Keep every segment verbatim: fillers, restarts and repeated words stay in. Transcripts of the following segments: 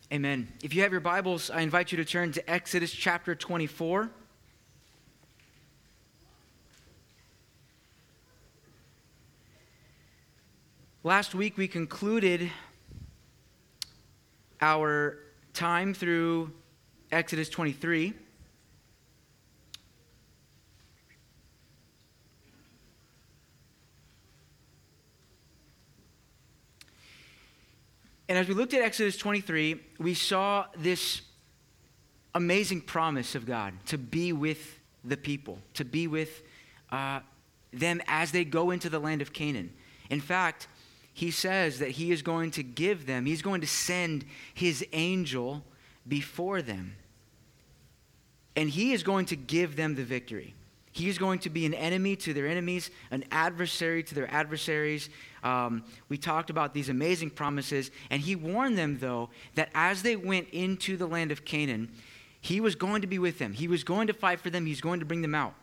Amen. If you have your Bibles, I invite you to turn to Exodus chapter twenty-four. Last week we concluded our time through Exodus twenty-three. And as we looked at Exodus twenty-three, we saw this amazing promise of God to be with the people, to be with uh, them as they go into the land of Canaan. In fact, he says that he is going to give them, he's going to send his angel before them. And he is going to give them the victory. He is going to be an enemy to their enemies, an adversary to their adversaries. Um, we talked about these amazing promises, and he warned them, though, that as they went into the land of Canaan, he was going to be with them. He was going to fight for them. He's going to bring them out.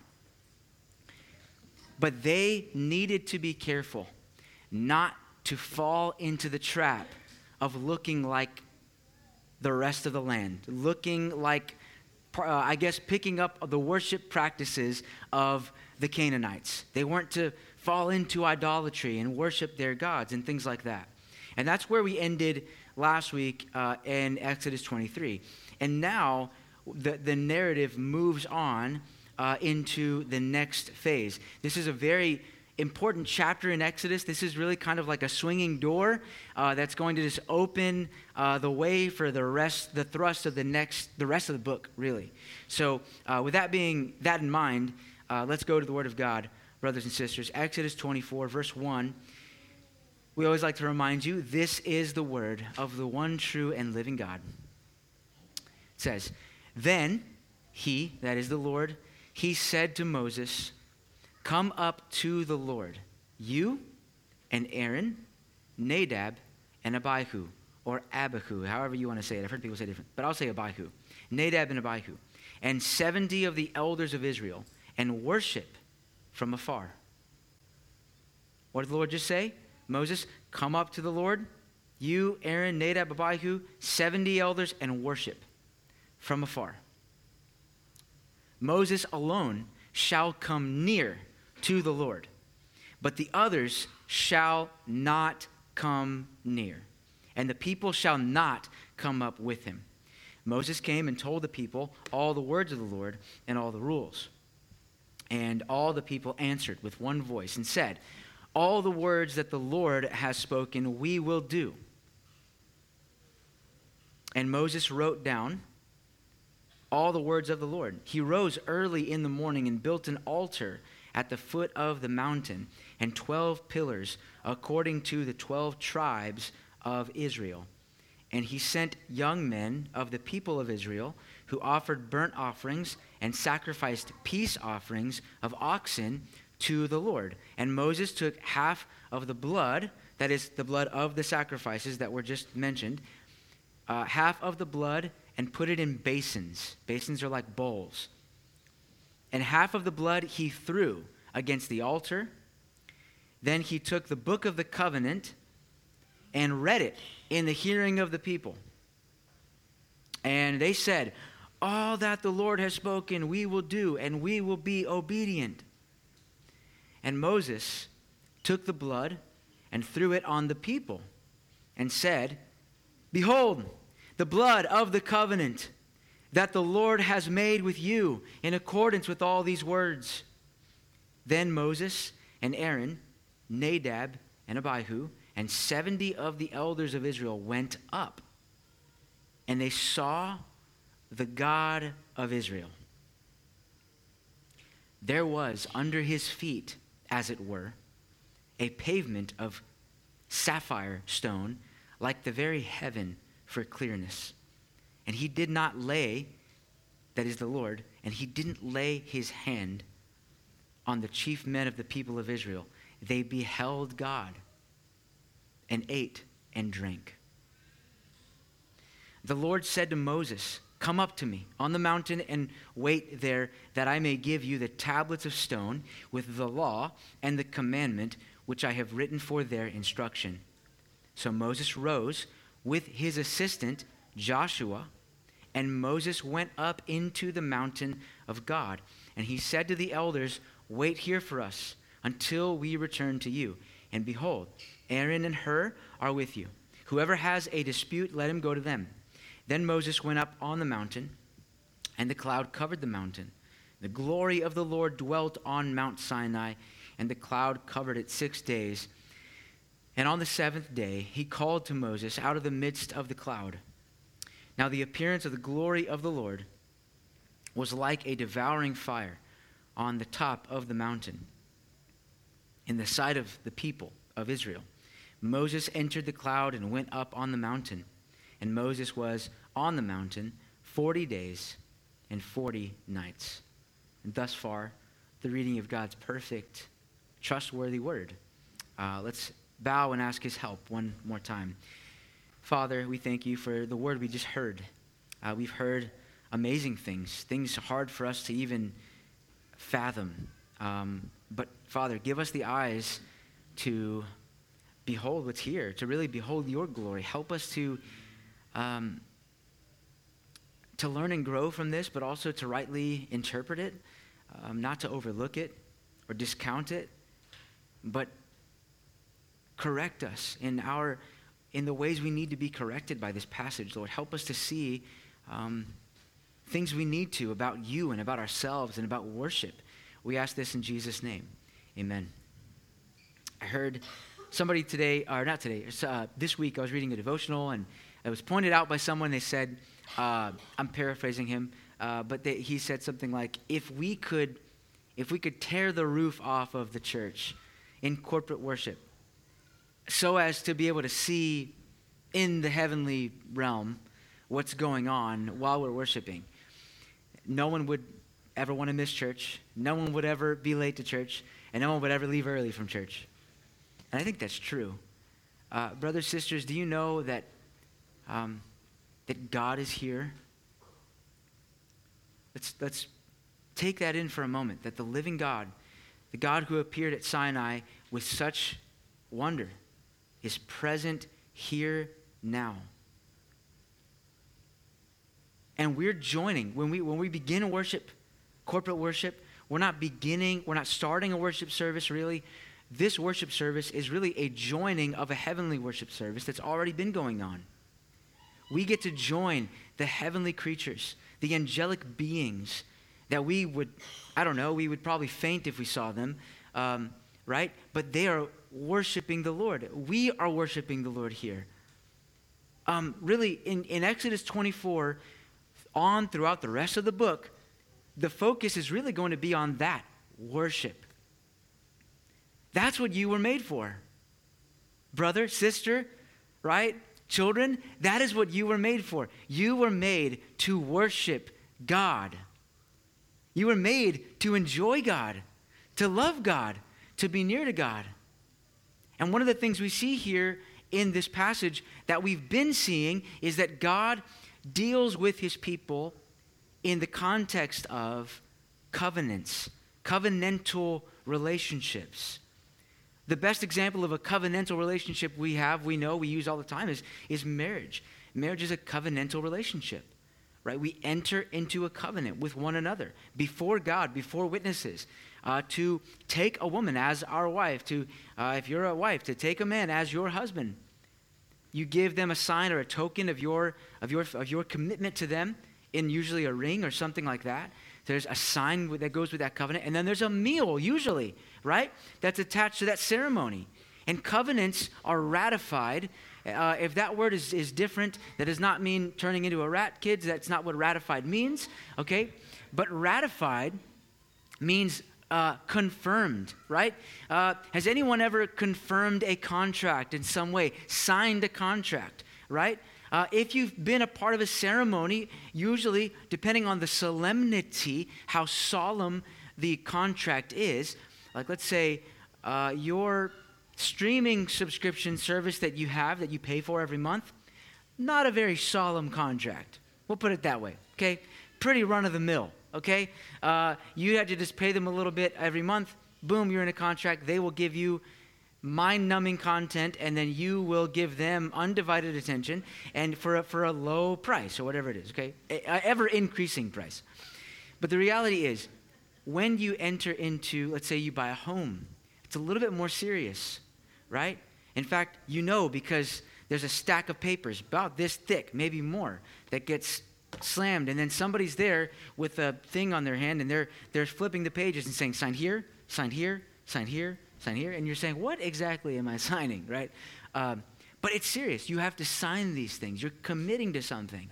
But they needed to be careful not to fall into the trap of looking like the rest of the land, looking like Uh, I guess picking up the worship practices of the Canaanites. They weren't to fall into idolatry and worship their gods and things like that. And that's where we ended last week uh, in Exodus twenty-three. And now the, the narrative moves on uh, into the next phase. This is a very important chapter in Exodus. This is really kind of like a swinging door uh, that's going to just open uh, the way for the rest, the thrust of the next, the rest of the book, really. So, uh, with that being that in mind, uh, let's go to the Word of God, brothers and sisters. Exodus twenty-four, verse one. We always like to remind you, this is the word of the one true and living God. It says, "Then he, that is the Lord, he said to Moses, 'Come up to the Lord, you and Aaron, Nadab, and Abihu,'" or Abihu, however you want to say it. I've heard people say different, but I'll say Abihu. "Nadab and Abihu, and seventy of the elders of Israel, and worship from afar." What did the Lord just say? Moses, come up to the Lord, you, Aaron, Nadab, Abihu, seventy elders, and worship from afar. Moses alone shall come near to the Lord, but the others shall not come near, and the people shall not come up with him. Moses came and told the people all the words of the Lord and all the rules. And all the people answered with one voice and said, "All the words that the Lord has spoken, we will do." And Moses wrote down all the words of the Lord. He rose early in the morning and built an altar at the foot of the mountain, and twelve pillars according to the twelve tribes of Israel. And he sent young men of the people of Israel who offered burnt offerings and sacrificed peace offerings of oxen to the Lord. And Moses took half of the blood, that is the blood of the sacrifices that were just mentioned, uh, half of the blood, and put it in basins. Basins are like bowls. And half of the blood he threw against the altar. Then he took the book of the covenant and read it in the hearing of the people. And they said, "All that the Lord has spoken we will do, and we will be obedient." And Moses took the blood and threw it on the people and said, "Behold, the blood of the covenant that the Lord has made with you in accordance with all these words." Then Moses and Aaron, Nadab and Abihu, and seventy of the elders of Israel went up, and they saw the God of Israel. There was under his feet, as it were, a pavement of sapphire stone, like the very heaven for clearness. And he did not lay, that is the Lord, and he didn't lay his hand on the chief men of the people of Israel. They beheld God and ate and drank. The Lord said to Moses, "Come up to me on the mountain and wait there, that I may give you the tablets of stone with the law and the commandment which I have written for their instruction." So Moses rose with his assistant Joshua, and Moses went up into the mountain of God. And he said to the elders, wait here for us until we return to you. And behold, Aaron and Hur are with you. Whoever has a dispute, let him go to them. Then Moses went up on the mountain, and the cloud covered the mountain. The glory of the Lord dwelt on Mount Sinai, and the cloud covered it six days. And on the seventh day, he called to Moses out of the midst of the cloud. Now the appearance of the glory of the Lord was like a devouring fire on the top of the mountain, in the sight of the people of Israel. Moses entered the cloud and went up on the mountain. And Moses was on the mountain forty days and forty nights. And thus far, the reading of God's perfect, trustworthy word. Uh, let's bow and ask his help one more time. Father, we thank you for the word we just heard. Uh, we've heard amazing things, things hard for us to even fathom. Um, but Father, give us the eyes to behold what's here, to really behold your glory. Help us to um, to learn and grow from this, but also to rightly interpret it, um, not to overlook it or discount it, but correct us in our in the ways we need to be corrected by this passage. Lord, help us to see um, things we need to about you and about ourselves and about worship. We ask this in Jesus' name. Amen. I heard somebody today, or not today, uh, this week I was reading a devotional, and it was pointed out by someone. They said, uh, I'm paraphrasing him, uh, but they, he said something like, if we could, if we could tear the roof off of the church in corporate worship, so as to be able to see in the heavenly realm what's going on while we're worshiping, no one would ever want to miss church. No one would ever be late to church. And no one would ever leave early from church. And I think that's true. Uh, brothers, sisters, do you know that, um, that God is here? Let's, let's take that in for a moment, that the living God, the God who appeared at Sinai with such wonder, is present here now. And we're joining. When we when we begin worship, corporate worship, we're not beginning, we're not starting a worship service really. This worship service is really a joining of a heavenly worship service that's already been going on. We get to join the heavenly creatures, the angelic beings that we would, I don't know, we would probably faint if we saw them, um, right? But they are worshiping the Lord. We are worshiping the Lord here. Um, really, in, in Exodus twenty-four, on throughout the rest of the book, the focus is really going to be on that, worship. That's what you were made for. Brother, sister, right? Children, that is what you were made for. You were made to worship God. You were made to enjoy God, to love God, to be near to God. And one of the things we see here in this passage that we've been seeing is that God deals with his people in the context of covenants, covenantal relationships. The best example of a covenantal relationship we have, we know, we use all the time, is, is marriage. Marriage is a covenantal relationship, right? We enter into a covenant with one another before God, before witnesses, uh, to take a woman as our wife, to, uh, if you're a wife, to take a man as your husband. You give them a sign or a token of your, of your, of your commitment to them in usually a ring or something like that. There's a sign that goes with that covenant. And then there's a meal, usually, right? That's attached to that ceremony. And covenants are ratified. Uh, if that word is, is different, that does not mean turning into a rat, kids. That's not what ratified means, okay? But ratified means uh, confirmed, right? Uh, has anyone ever confirmed a contract in some way, signed a contract, right? Uh, if you've been a part of a ceremony, usually, depending on the solemnity, how solemn the contract is, like let's say uh, your streaming subscription service that you have, that you pay for every month, not a very solemn contract. We'll put it that way, okay? Pretty run-of-the-mill, okay? Uh, you had to just pay them a little bit every month. Boom, you're in a contract. They will give you mind-numbing content, and then you will give them undivided attention and for a, for a low price or whatever it is, okay? A, a ever-increasing price. But the reality is, when you enter into, let's say you buy a home, it's a little bit more serious, right? In fact, you know because there's a stack of papers about this thick, maybe more, that gets slammed, and then somebody's there with a thing on their hand, and they're they're flipping the pages and saying, sign here, sign here, sign here, sign here, and you're saying, what exactly am I signing, right? Um, but it's serious. You have to sign these things. You're committing to something.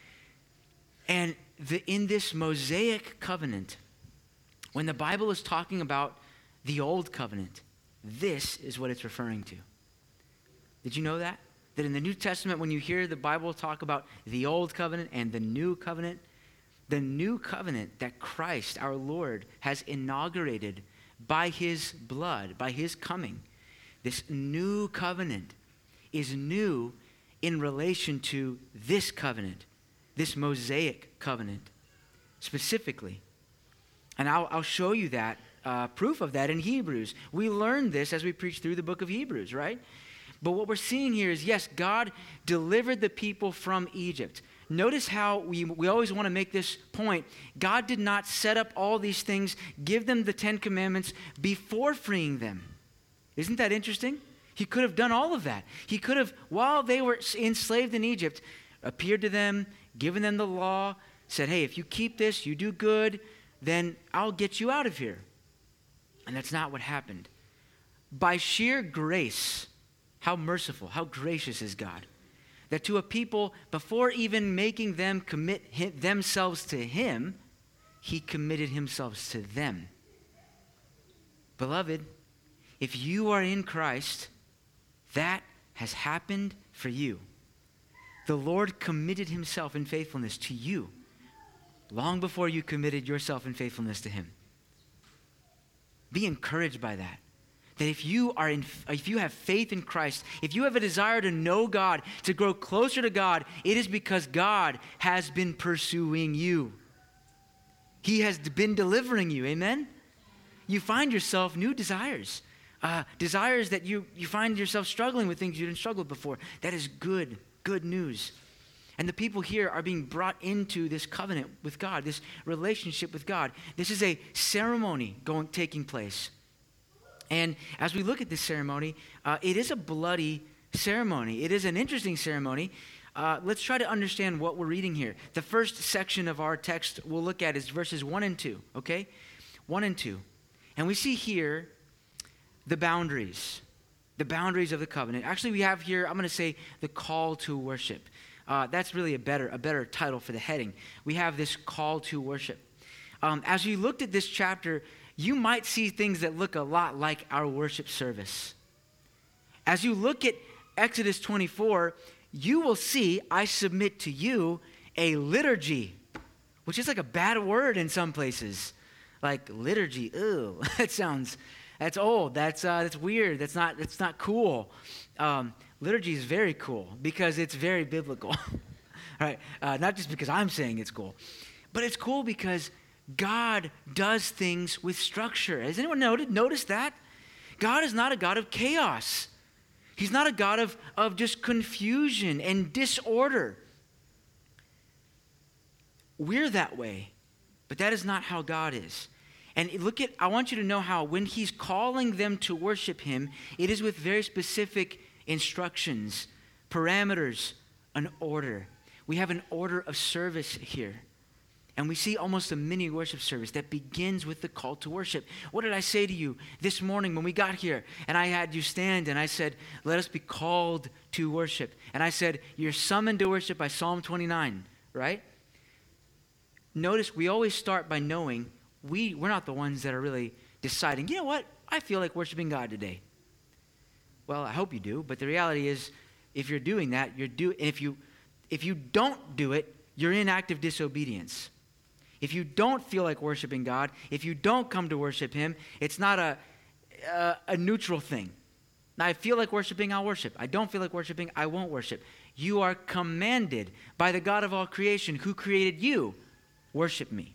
And the, in this Mosaic covenant, when the Bible is talking about the old covenant, this is what it's referring to. Did you know that? That in the New Testament, when you hear the Bible talk about the old covenant and the new covenant, the new covenant that Christ, our Lord, has inaugurated by his blood, by his coming, this new covenant is new in relation to this covenant, this Mosaic covenant specifically. And I'll, I'll show you that, uh, proof of that in Hebrews. We learned this as we preach through the book of Hebrews, right? But what we're seeing here is, yes, God delivered the people from Egypt. Notice how we, we always want to make this point. God did not set up all these things, give them the Ten Commandments before freeing them. Isn't that interesting? He could have done all of that. He could have, while they were enslaved in Egypt, appeared to them, given them the law, said, hey, if you keep this, you do good, then I'll get you out of here. And that's not what happened. By sheer grace, how merciful, how gracious is God, that to a people, before even making them commit him, themselves to him, he committed himself to them. Beloved, if you are in Christ, that has happened for you. The Lord committed himself in faithfulness to you long before you committed yourself in faithfulness to him. Be encouraged by that. That if you are in, if you have faith in Christ, if you have a desire to know God, to grow closer to God, it is because God has been pursuing you. He has been delivering you. Amen? You find yourself new desires. Uh, desires that you, you find yourself struggling with things you didn't struggle with before. That is good, good news. And the people here are being brought into this covenant with God, this relationship with God. This is a ceremony going taking place. And as we look at this ceremony, uh, it is a bloody ceremony. It is an interesting ceremony. Uh, let's try to understand what we're reading here. The first section of our text we'll look at is verses one and two, okay? one and two. And we see here the boundaries, the boundaries of the covenant. Actually, we have here, I'm going to say, the call to worship. Uh, that's really a better, a better title for the heading. We have this call to worship. Um, as you looked at this chapter, you might see things that look a lot like our worship service. As you look at Exodus twenty-four, you will see, I submit to you, a liturgy, which is like a bad word in some places. Like liturgy, ew, that sounds, that's old, that's uh, that's weird, that's not, that's not cool. Um, liturgy is very cool because it's very biblical, right? Uh, not just because I'm saying it's cool, but it's cool because God does things with structure. Has anyone noted, noticed that? God is not a God of chaos. He's not a God of, of just confusion and disorder. We're that way, but that is not how God is. And look at, I want you to know how when he's calling them to worship him, it is with very specific instructions, parameters, an order. We have an order of service here. And we see almost a mini worship service that begins with the call to worship. What did I say to you this morning when we got here? And I had you stand and I said, let us be called to worship. And I said, you're summoned to worship by Psalm twenty-nine, right? Notice we always start by knowing we, we're not the ones that are really deciding, you know what, I feel like worshiping God today. Well, I hope you do, but the reality is if you're doing that, you're do, if you if you don't do it, you're in active disobedience. If you don't feel like worshiping God, if you don't come to worship him, it's not a, a, a neutral thing. Now, I feel like worshiping, I'll worship. I don't feel like worshiping, I won't worship. You are commanded by the God of all creation who created you, worship me.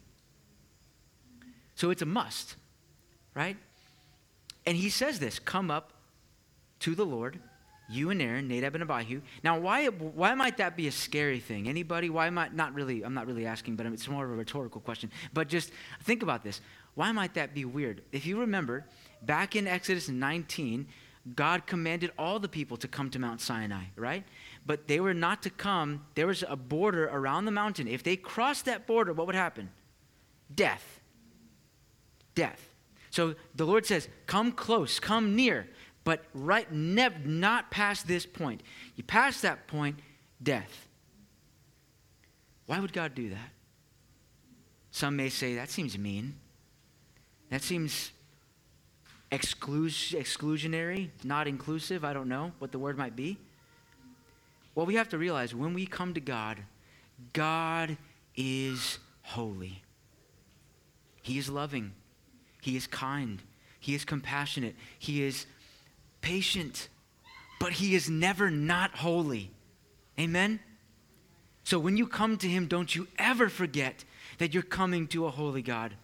So it's a must, right? And he says this, come up to the Lord, you and Aaron, Nadab and Abihu. Now, why why might that be a scary thing? Anybody? Why might not really? I'm not really asking, but it's more of a rhetorical question. But just think about this. Why might that be weird? If you remember, back in Exodus nineteen, God commanded all the people to come to Mount Sinai, right? But they were not to come. There was a border around the mountain. If they crossed that border, what would happen? Death. Death. So the Lord says, come close, come near. But right, never, not past this point. You pass that point, death. Why would God do that? Some may say, that seems mean. That seems exclus- exclusionary, not inclusive. I don't know what the word might be. Well, we have to realize when we come to God, God is holy. He is loving. He is kind. He is compassionate. He is patient, but he is never not holy. Amen? So when you come to him, don't you ever forget that you're coming to a holy God.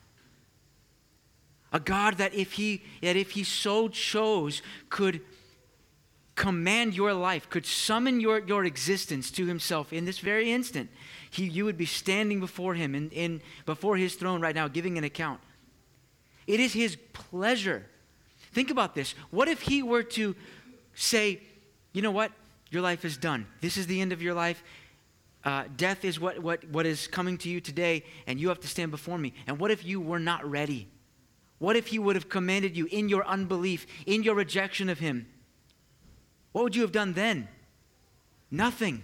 A God that if he, that if he so chose, could command your life, could summon your, your existence to himself in this very instant. He, you would be standing before him, in, in before his throne right now, giving an account. It is his pleasure. Think about this. What if he were to say, you know what? Your life is done. This is the end of your life. Uh, death is what, what, what is coming to you today, and you have to stand before me. And what if you were not ready? What if he would have commanded you in your unbelief, in your rejection of him? What would you have done then? Nothing.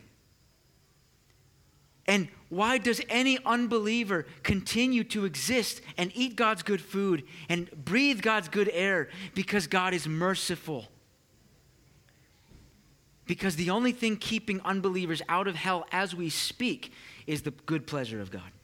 And why does any unbeliever continue to exist and eat God's good food and breathe God's good air? Because God is merciful. Because the only thing keeping unbelievers out of hell as we speak is the good pleasure of God.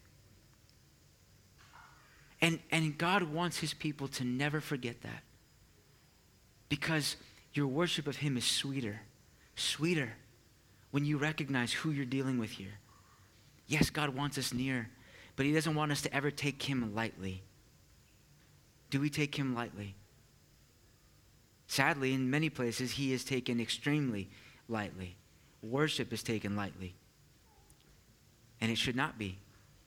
And, and God wants his people to never forget that. Because your worship of him is sweeter, sweeter when you recognize who you're dealing with here. Yes, God wants us near, but he doesn't want us to ever take him lightly. Do we take him lightly? Sadly, in many places, he is taken extremely lightly. Worship is taken lightly. And it should not be.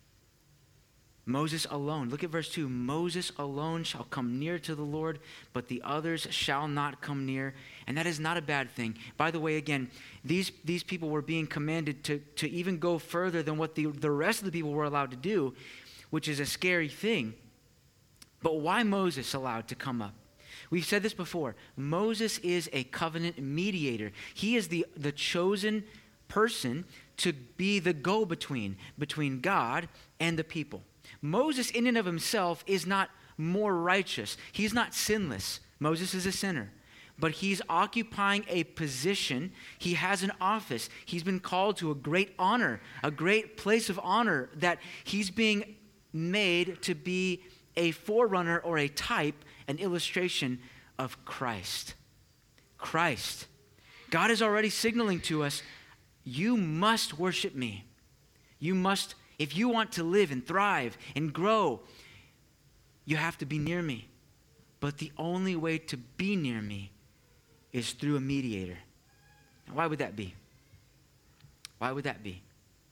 Moses alone, look at verse two. Moses alone shall come near to the Lord, but the others shall not come near. And that is not a bad thing. By the way, again, these, these people were being commanded to, to even go further than what the, the rest of the people were allowed to do, which is a scary thing. But why Moses allowed to come up? We've said this before. Moses is a covenant mediator. He is the, the chosen person to be the go-between between God and the people. Moses in and of himself is not more righteous. He's not sinless. Moses is a sinner. But he's occupying a position. He has an office. He's been called to a great honor, a great place of honor that he's being made to be a forerunner or a type, an illustration of Christ. Christ. God is already signaling to us, you must worship me. You must, if you want to live and thrive and grow, you have to be near me. But the only way to be near me is through a mediator. Now, why would that be? Why would that be?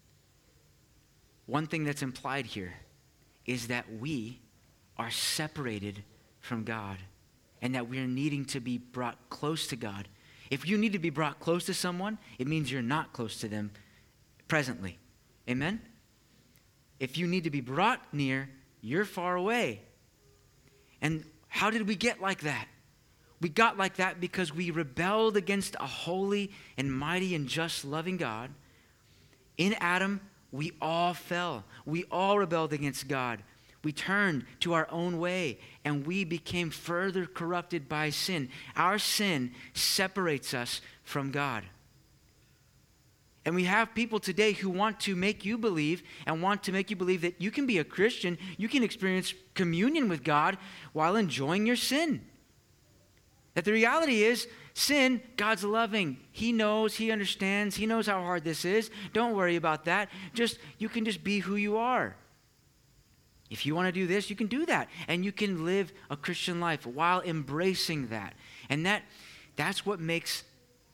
One thing that's implied here is that we are separated from God and that we're needing to be brought close to God. If you need to be brought close to someone, it means you're not close to them presently. Amen? If you need to be brought near, you're far away. And how did we get like that? We got like that because we rebelled against a holy and mighty and just loving God. In Adam, we all fell. We all rebelled against God. We turned to our own way, and we became further corrupted by sin. Our sin separates us from God. And we have people today who want to make you believe and want to make you believe that you can be a Christian, you can experience communion with God while enjoying your sin. That the reality is, sin, God's loving. He knows, he understands, he knows how hard this is. Don't worry about that. Just, you can just be who you are. If you want to do this, you can do that. And you can live a Christian life while embracing that. And that That's what makes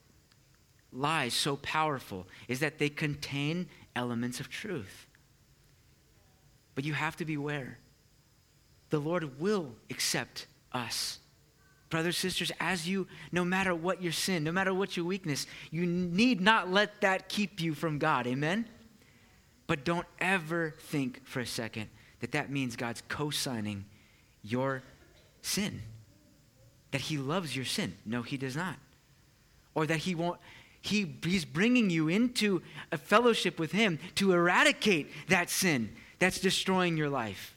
lies so powerful, is that they contain elements of truth. But you have to beware. The Lord will accept us. Brothers, sisters, as you, no matter what your sin, no matter what your weakness, you need not let that keep you from God. Amen? But don't ever think for a second that that means God's co-signing your sin. That he loves your sin. No, he does not. Or that he won't, he, he's bringing you into a fellowship with him to eradicate that sin that's destroying your life.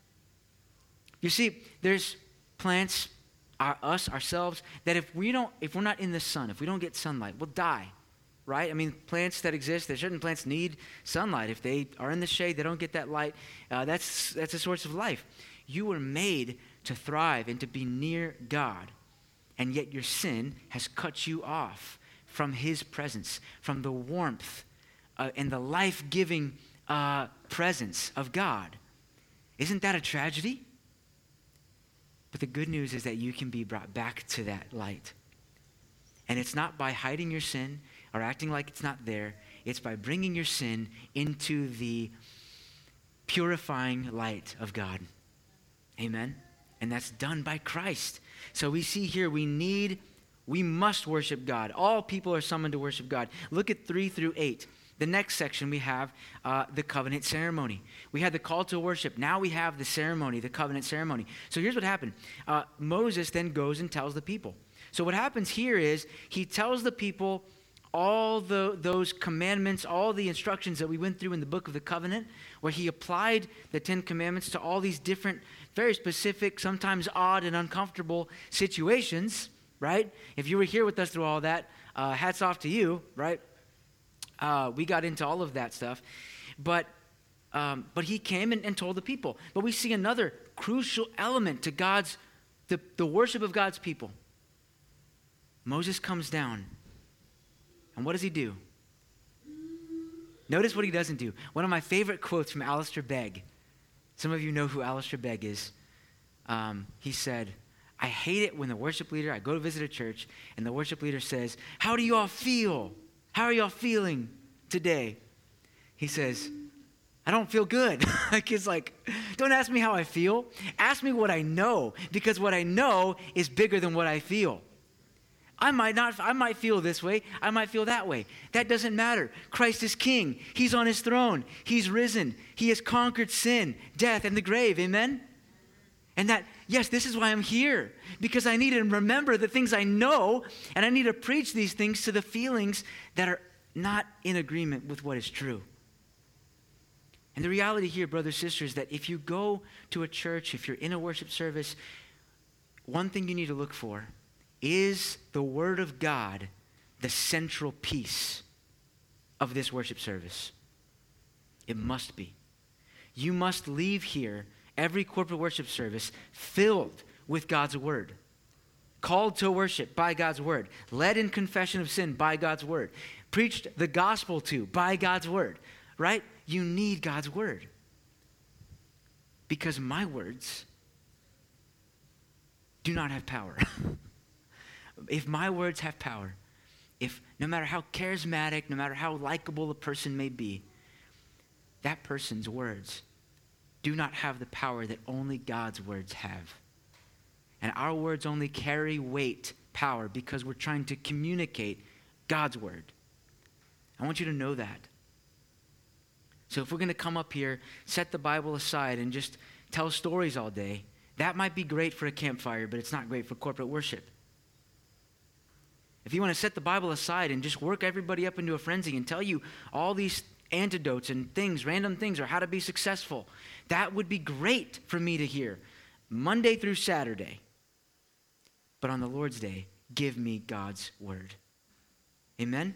You see, there's plants, our, us, ourselves, that if we don't, if we're not in the sun, if we don't get sunlight, we'll die, right? I mean, plants that exist, there's certain plants need sunlight. If they are in the shade, they don't get that light. Uh, that's that's a source of life. You were made to thrive and to be near God, and yet your sin has cut you off from his presence, from the warmth uh, and the life-giving uh, presence of God. Isn't that a tragedy? But the good news is that you can be brought back to that light. And it's not by hiding your sin or acting like it's not there. It's by bringing your sin into the purifying light of God. Amen? And that's done by Christ. So we see here we need, we must worship God. All people are summoned to worship God. Look at three through eight. The next section we have uh, the covenant ceremony. We had the call to worship. Now we have the ceremony, the covenant ceremony. So here's what happened. Uh, Moses then goes and tells the people. So what happens here is he tells the people all the, those commandments, all the instructions that we went through in the book of the covenant, where he applied the Ten Commandments to all these different, very specific, sometimes odd and uncomfortable situations, right? If you were here with us through all that, uh, hats off to you, right? Uh, we got into all of that stuff. But um, but he came and, and told the people. But we see another crucial element to God's, the, the worship of God's people. Moses comes down. And what does he do? Notice what he doesn't do. One of my favorite quotes from Alistair Begg. Some of you know who Alistair Begg is. Um, he said, I hate it when the worship leader, I go to visit a church, and the worship leader says, how do you all feel? How are y'all feeling today? He says, I don't feel good. Like, it's like, don't ask me how I feel. Ask me what I know, because what I know is bigger than what I feel. I might not, I might feel this way. I might feel that way. That doesn't matter. Christ is king. He's on his throne. He's risen. He has conquered sin, death, and the grave. Amen? And that, yes, this is why I'm here, because I need to remember the things I know, and I need to preach these things to the feelings that are not in agreement with what is true. And the reality here, brothers and sisters, that if you go to a church, if you're in a worship service, one thing you need to look for is the Word of God the central piece of this worship service. It must be. You must leave here every corporate worship service filled with God's word, called to worship by God's word, led in confession of sin by God's word, preached the gospel to by God's word, right? You need God's word. Because my words do not have power. If my words have power, if no matter how charismatic, no matter how likable a person may be, that person's words do not have the power that only God's words have. And our words only carry weight, power, because we're trying to communicate God's word. I want you to know that. So if we're going to come up here, set the Bible aside, and just tell stories all day, that might be great for a campfire, but it's not great for corporate worship. If you want to set the Bible aside and just work everybody up into a frenzy and tell you all these antidotes and things, random things, or how to be successful, that would be great for me to hear Monday through Saturday. But on the Lord's Day, give me God's word. Amen?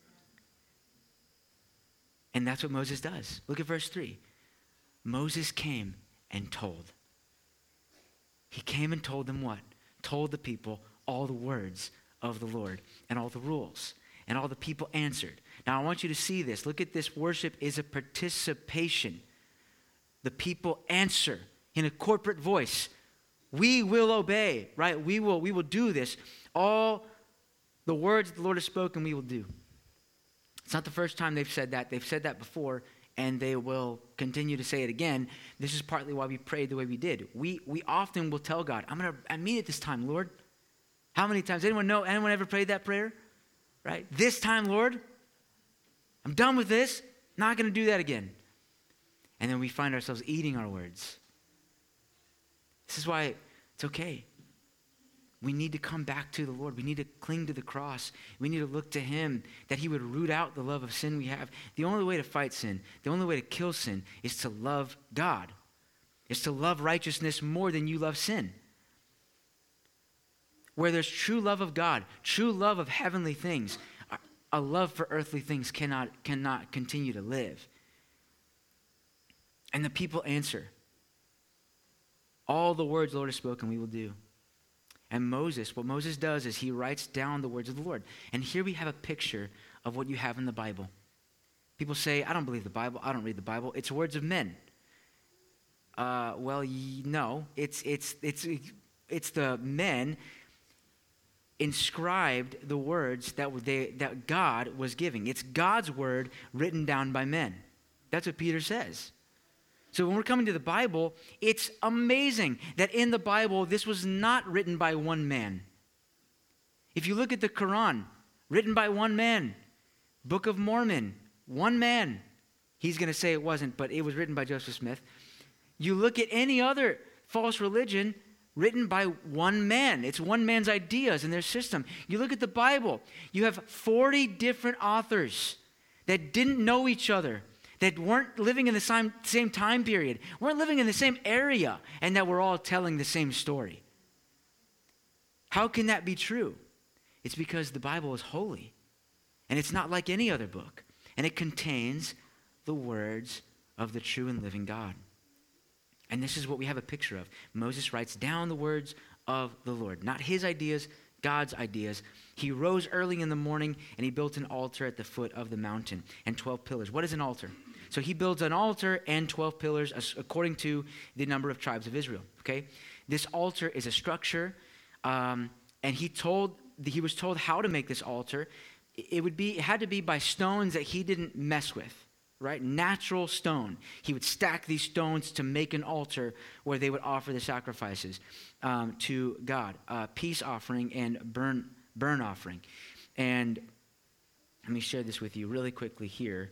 And that's what Moses does. Look at verse three. Moses came and told. He came and told them what? Told the people all the words of the Lord and all the rules. And all the people answered. Now I want you to see this. Look at this. Worship is a participation. The people answer in a corporate voice. We will obey, right? We will, we will do this. All The words the Lord has spoken, we will do. It's not the first time they've said that. They've said that before, and they will continue to say it again. This is partly why we prayed the way we did. We we often will tell God, I'm going to I mean it this time, Lord. How many times? Anyone know? Anyone ever prayed that prayer? Right? This time, Lord, I'm done with this. Not going to do that again. And then we find ourselves eating our words. This is why it's okay. We need to come back to the Lord. We need to cling to the cross. We need to look to him, that he would root out the love of sin we have. The only way to fight sin, the only way to kill sin is to love God. Is to love righteousness more than you love sin. Where there's true love of God, true love of heavenly things, a love for earthly things cannot, cannot continue to live. And the people answer, all the words the Lord has spoken, we will do. And Moses, what Moses does is he writes down the words of the Lord. And here we have a picture of what you have in the Bible. People say, I don't believe the Bible. I don't read the Bible. It's words of men. Uh, well, no. It's, it's, it's, it's the men inscribed the words that, they, that God was giving. It's God's word written down by men. That's what Peter says. So when we're coming to the Bible, it's amazing that in the Bible, this was not written by one man. If you look at the Quran, written by one man. Book of Mormon, one man. He's going to say it wasn't, but it was written by Joseph Smith. You look at any other false religion, written by one man. It's one man's ideas and their system. You look at the Bible, you have forty different authors that didn't know each other, that weren't living in the same, same time period, weren't living in the same area, and that we're all telling the same story. How can that be true? It's because the Bible is holy, and it's not like any other book, and it contains the words of the true and living God. And this is what we have a picture of. Moses writes down the words of the Lord, not his ideas, God's ideas. He rose early in the morning and he built an altar at the foot of the mountain and twelve pillars. What is an altar? So he builds an altar and twelve pillars according to the number of tribes of Israel. Okay, this altar is a structure, um, and he told he was told how to make this altar. It would be it had to be by stones that he didn't mess with. Right? Natural stone. He would stack these stones to make an altar where they would offer the sacrifices um, to God, uh, peace offering and burn burn offering. And let me share this with you really quickly here.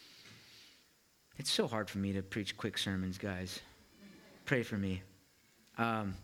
It's so hard for me to preach quick sermons, guys. Pray for me. Um,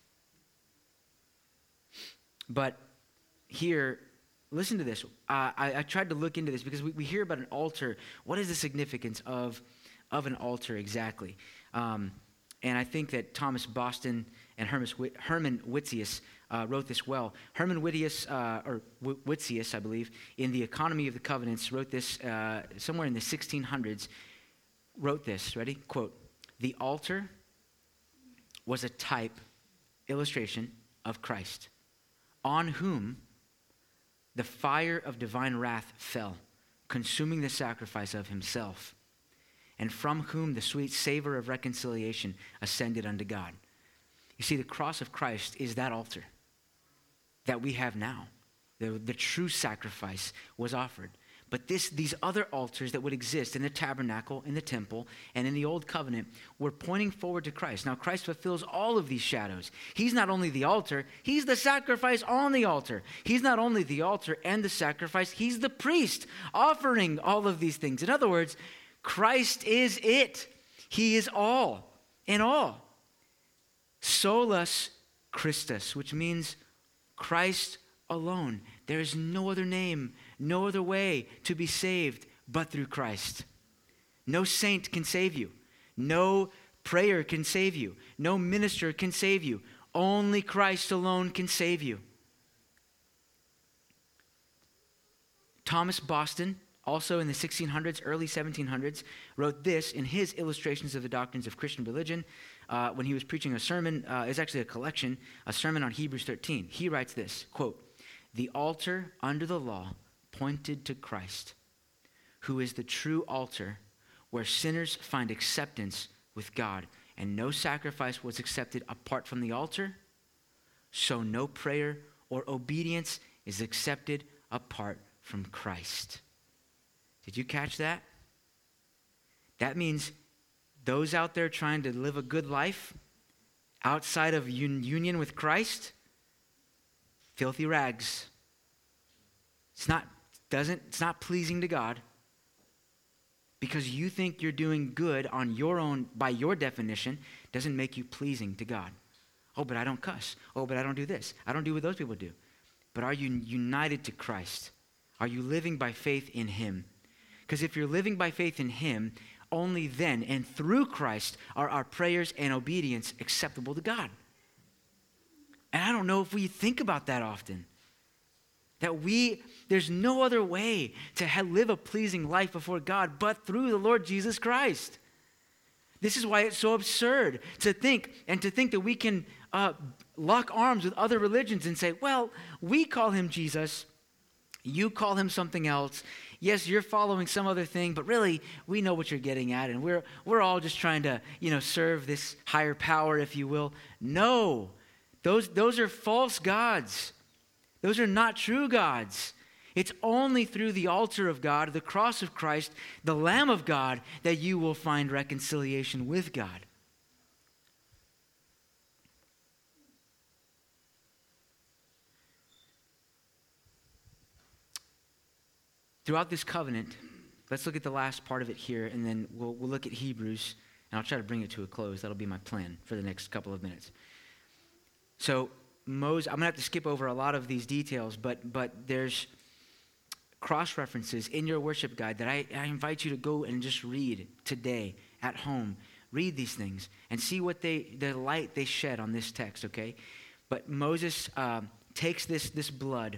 but here, listen to this. Uh, I, I tried to look into this because we, we hear about an altar. What is the significance of, of an altar exactly? Um, and I think that Thomas Boston and Hermas, Herman Whitzius uh, wrote this well. Herman Whitzius, uh, or Whitzius, I believe, in The Economy of the Covenants, wrote this uh, somewhere in the sixteen hundreds, wrote this, ready? Quote, "The altar was a type, illustration of Christ, on whom the fire of divine wrath fell, consuming the sacrifice of himself, and from whom the sweet savor of reconciliation ascended unto God." You see, the cross of Christ is that altar that we have now. The, the true sacrifice was offered. But this, these other altars that would exist in the tabernacle, in the temple, and in the old covenant were pointing forward to Christ. Now, Christ fulfills all of these shadows. He's not only the altar, he's the sacrifice on the altar. He's not only the altar and the sacrifice, he's the priest offering all of these things. In other words, Christ is it. He is all in all. Solus Christus, which means Christ alone. There is no other name, no other way to be saved but through Christ. No saint can save you. No prayer can save you. No minister can save you. Only Christ alone can save you. Thomas Boston, also in the sixteen hundreds, early seventeen hundreds, wrote this in his Illustrations of the Doctrines of Christian Religion uh, when he was preaching a sermon. Uh, it's actually a collection, a sermon on Hebrews thirteen. He writes this, quote, "The altar under the law pointed to Christ, who is the true altar where sinners find acceptance with God, and no sacrifice was accepted apart from the altar, so no prayer or obedience is accepted apart from Christ. Did you catch that? That means those out there trying to live a good life outside of un- union with Christ, filthy rags. It's not doesn't it's not pleasing to God because you think you're doing good on your own by your definition doesn't make you pleasing to God. Oh, but I don't cuss. Oh, but I don't do this. I don't do what those people do. But are you united to Christ? Are you living by faith in him? Because if you're living by faith in him, only then and through Christ are our prayers and obedience acceptable to God. And I don't know if we think about that often. That we, there's no other way to have, live a pleasing life before God but through the Lord Jesus Christ. This is why it's so absurd to think and to think that we can uh, lock arms with other religions and say, well, we call him Jesus, you call him something else. Yes, you're following some other thing, but really, we know what you're getting at, and we're we're all just trying to, you know, serve this higher power, if you will. No, those those are false gods. Those are not true gods. It's only through the altar of God, the cross of Christ, the Lamb of God, that you will find reconciliation with God. Throughout this covenant, let's look at the last part of it here, and then we'll, we'll look at Hebrews, and I'll try to bring it to a close. That'll be my plan for the next couple of minutes. So Moses, I'm going to have to skip over a lot of these details, but but there's cross-references in your worship guide that I, I invite you to go and just read today at home. Read these things and see what they, the light they shed on this text, okay? But Moses uh, takes this, this blood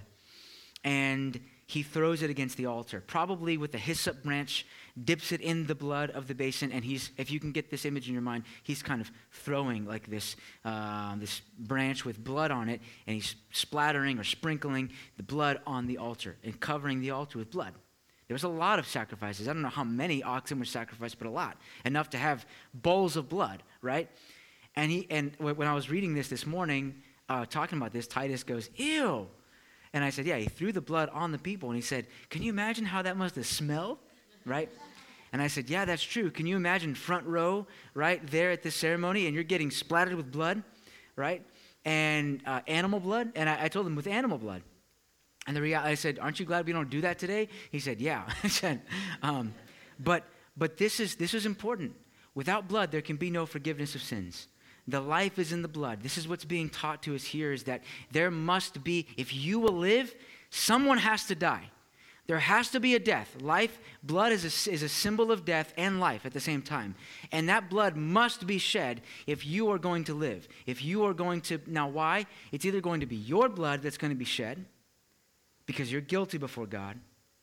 and he throws it against the altar, probably with a hyssop branch, dips it in the blood of the basin, and he's, if you can get this image in your mind, he's kind of throwing like this, uh, this branch with blood on it, and he's splattering or sprinkling the blood on the altar and covering the altar with blood. There was a lot of sacrifices. I don't know how many oxen were sacrificed, but a lot, enough to have bowls of blood, right? And he, and when I was reading this this morning, uh, talking about this, Titus goes, ew. And I said, yeah, he threw the blood on the people. And he said, can you imagine how that must have smelled, right? And I said, yeah, that's true. Can you imagine front row right there at this ceremony and you're getting splattered with blood, right? And uh, animal blood. And I, I told him with animal blood. And the reality, I said, aren't you glad we don't do that today? He said, yeah. I said, um, but but this is this is important. Without blood, there can be no forgiveness of sins. The life is in the blood. This is what's being taught to us here, is that there must be, if you will live, someone has to die. There has to be a death. Life, blood is a, is a symbol of death and life at the same time. And that blood must be shed if you are going to live. If you are going to, now why? It's either going to be your blood that's going to be shed because you're guilty before God,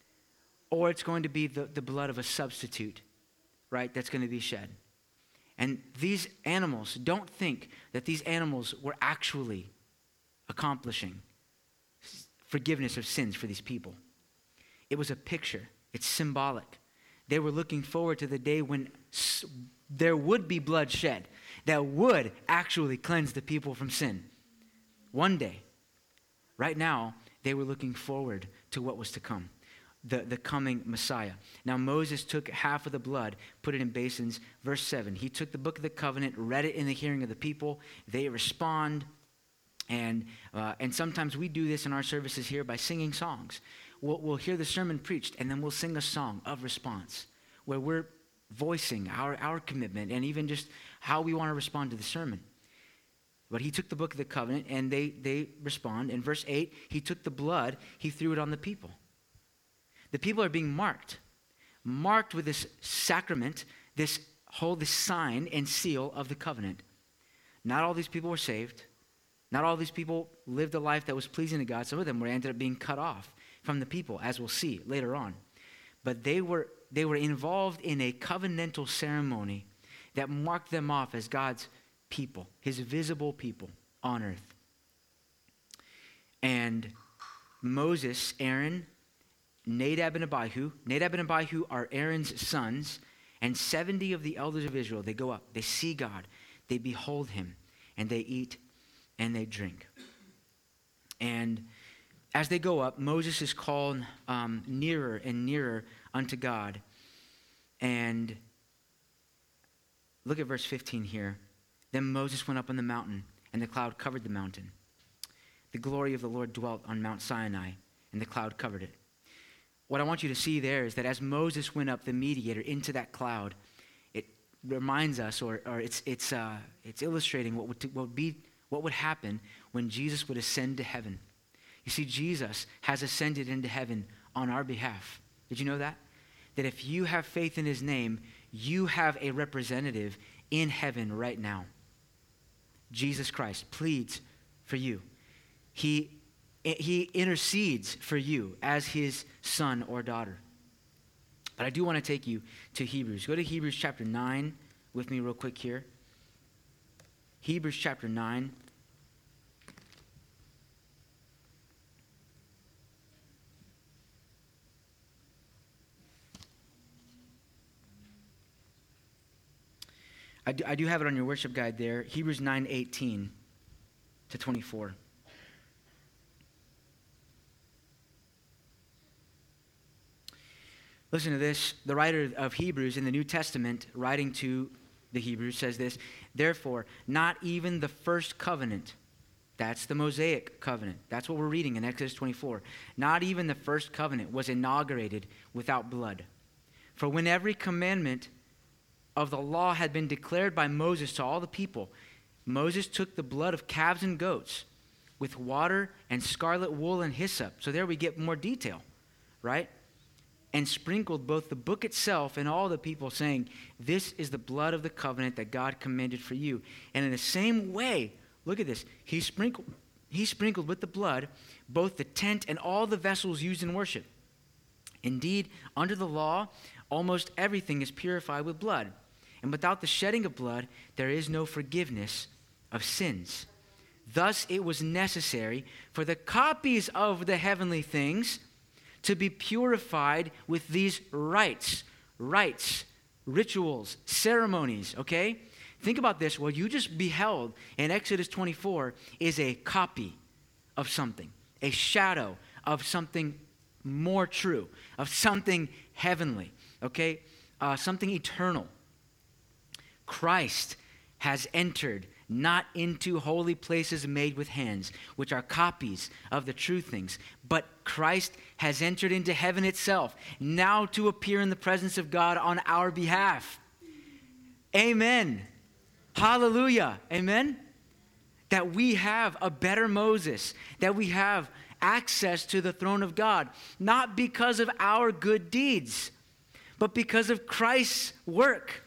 or it's going to be the, the blood of a substitute, right, that's going to be shed. And these animals, don't think that these animals were actually accomplishing forgiveness of sins for these people. It was a picture. It's symbolic. They were looking forward to the day when there would be blood shed that would actually cleanse the people from sin. One day. Right now, they were looking forward to what was to come. The, the coming Messiah. Now Moses took half of the blood, put it in basins. Verse seven, he took the book of the covenant, read it in the hearing of the people. They respond. And uh, and sometimes we do this in our services here by singing songs. We'll, we'll hear the sermon preached, and then we'll sing a song of response where we're voicing our, our commitment and even just how we want to respond to the sermon. But he took the book of the covenant, and they, they respond. In verse eight, he took the blood, he threw it on the people. The people are being marked, marked with this sacrament, this whole, this sign and seal of the covenant. Not all these people were saved. Not all these people lived a life that was pleasing to God. Some of them were ended up being cut off from the people, as we'll see later on. But they were they were involved in a covenantal ceremony that marked them off as God's people, his visible people on earth. And Moses, Aaron, Nadab and Abihu. Nadab and Abihu are Aaron's sons, and seventy of the elders of Israel, they go up, they see God, they behold him, and they eat and they drink. And as they go up, Moses is called um, nearer and nearer unto God. And look at verse fifteen here. Then Moses went up on the mountain, and the cloud covered the mountain. The glory of the Lord dwelt on Mount Sinai, and the cloud covered it. What I want you to see there is that as Moses went up, the mediator, into that cloud, it reminds us, or, or it's it's uh, it's illustrating what would what would be what would happen when Jesus would ascend to heaven. You see, Jesus has ascended into heaven on our behalf. Did you know that? That if you have faith in his name, you have a representative in heaven right now. Jesus Christ pleads for you. He, he intercedes for you as his son or daughter. But I do want to take you to Hebrews. Go to Hebrews chapter nine with me real quick here. Hebrews chapter nine. I do, I do have it on your worship guide there. Hebrews nine eighteen to twenty-four. Listen to this. The writer of Hebrews in the New Testament, writing to the Hebrews, says this: therefore, not even the first covenant, that's the Mosaic covenant. That's what we're reading in Exodus twenty-four. Not even the first covenant was inaugurated without blood. For when every commandment of the law had been declared by Moses to all the people, Moses took the blood of calves and goats with water and scarlet wool and hyssop. So there we get more detail, right? And sprinkled both the book itself and all the people, saying, this is the blood of the covenant that God commanded for you. And in the same way, look at this, he sprinkled, he sprinkled with the blood both the tent and all the vessels used in worship. Indeed, under the law, almost everything is purified with blood. And without the shedding of blood, there is no forgiveness of sins. Thus, it was necessary for the copies of the heavenly things to be purified with these rites, rites, rituals, ceremonies, okay? Think about this. What you just beheld in Exodus twenty-four is a copy of something, a shadow of something more true, of something heavenly, okay? Uh, something eternal. Christ has entered not into holy places made with hands, which are copies of the true things, but Christ has entered into heaven itself, now to appear in the presence of God on our behalf. Amen. Hallelujah. Amen. That we have a better Moses, that we have access to the throne of God, not because of our good deeds, but because of Christ's work.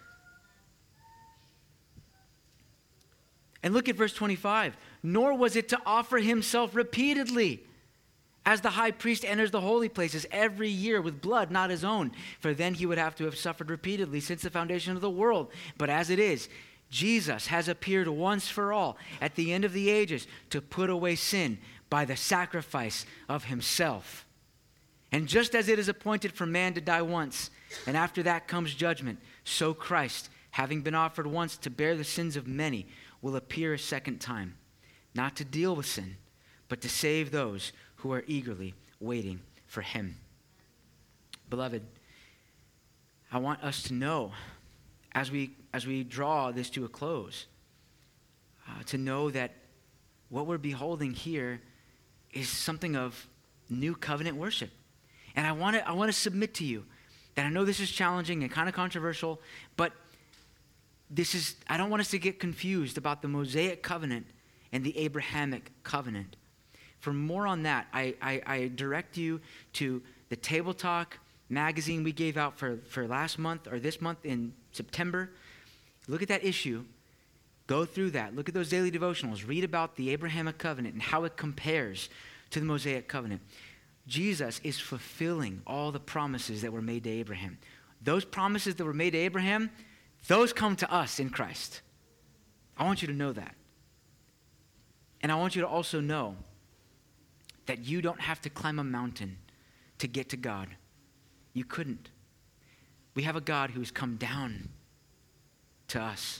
And look at verse twenty-five. Nor was it to offer himself repeatedly as the high priest enters the holy places every year with blood not his own, for then he would have to have suffered repeatedly since the foundation of the world. But as it is, Jesus has appeared once for all at the end of the ages to put away sin by the sacrifice of himself. And just as it is appointed for man to die once, and after that comes judgment, so Christ, having been offered once to bear the sins of many, will appear a second time, not to deal with sin, but to save those who are eagerly waiting for him. Beloved, I want us to know, as we as we draw this to a close, uh, to know that what we're beholding here is something of new covenant worship. And I want to I want to submit to you that I know this is challenging and kind of controversial, but This is, I don't want us to get confused about the Mosaic covenant and the Abrahamic covenant. For more on that, I, I, I direct you to the Table Talk magazine we gave out for, for last month or this month in September. Look at that issue. Go through that. Look at those daily devotionals. Read about the Abrahamic covenant and how it compares to the Mosaic covenant. Jesus is fulfilling all the promises that were made to Abraham. Those promises that were made to Abraham, those come to us in Christ. I want you to know that. And I want you to also know that you don't have to climb a mountain to get to God. You couldn't. We have a God who has come down to us,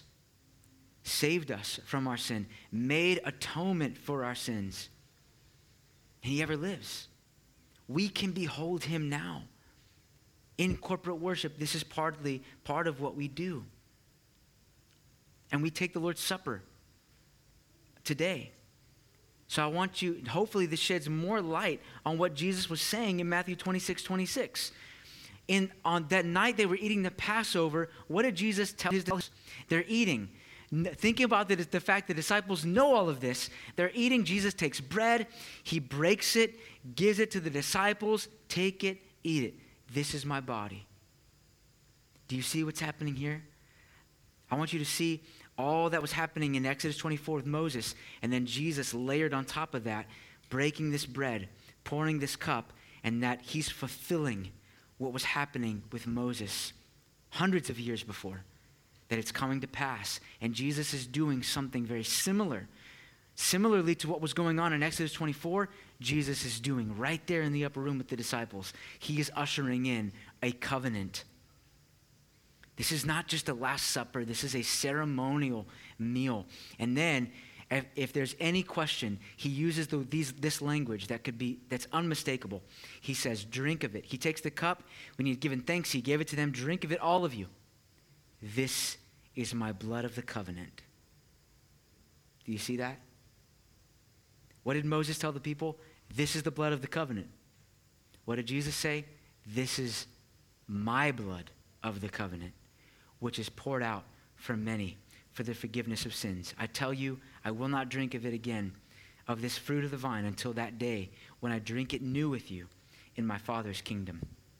saved us from our sin, made atonement for our sins. and he ever lives. We can behold him now. In corporate worship, this is partly part of what we do. And we take the Lord's Supper today. So I want you, hopefully this sheds more light on what Jesus was saying in Matthew twenty-six, twenty-six. In, on that night they were eating the Passover, what did Jesus tell his disciples? They're eating. Thinking about the, the fact the disciples know all of this, they're eating. Jesus takes bread, he breaks it, gives it to the disciples. Take it, eat it. This is my body. Do you see what's happening here? I want you to see all that was happening in Exodus twenty-four with Moses, and then Jesus layered on top of that, breaking this bread, pouring this cup, and that he's fulfilling what was happening with Moses hundreds of years before, that it's coming to pass. And Jesus is doing something very similar. Similarly to what was going on in Exodus twenty-four, Jesus is doing right there in the upper room with the disciples. He is ushering in a covenant. This is not just a Last Supper. This is a ceremonial meal. And then, if, if there's any question, he uses the, these, this language that could be, that's unmistakable. He says, drink of it. He takes the cup. When he had given thanks, he gave it to them. Drink of it, all of you. This is my blood of the covenant. Do you see that? What did Moses tell the people? This is the blood of the covenant. What did Jesus say? This is my blood of the covenant, which is poured out for many for the forgiveness of sins. I tell you, I will not drink of it again, of this fruit of the vine, until that day when I drink it new with you in my Father's kingdom.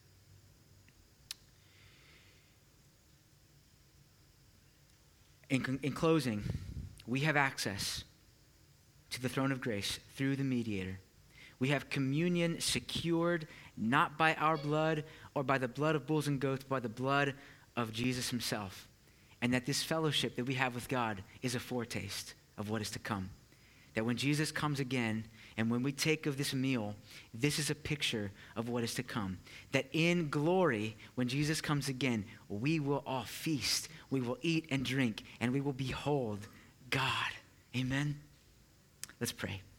In, in closing, we have access to the throne of grace through the mediator. We have communion secured not by our blood or by the blood of bulls and goats, but by the blood of Jesus himself. And that this fellowship that we have with God is a foretaste of what is to come. That when Jesus comes again, and when we take of this meal, this is a picture of what is to come. That in glory, when Jesus comes again, we will all feast, we will eat and drink, and we will behold God. Amen? Let's pray.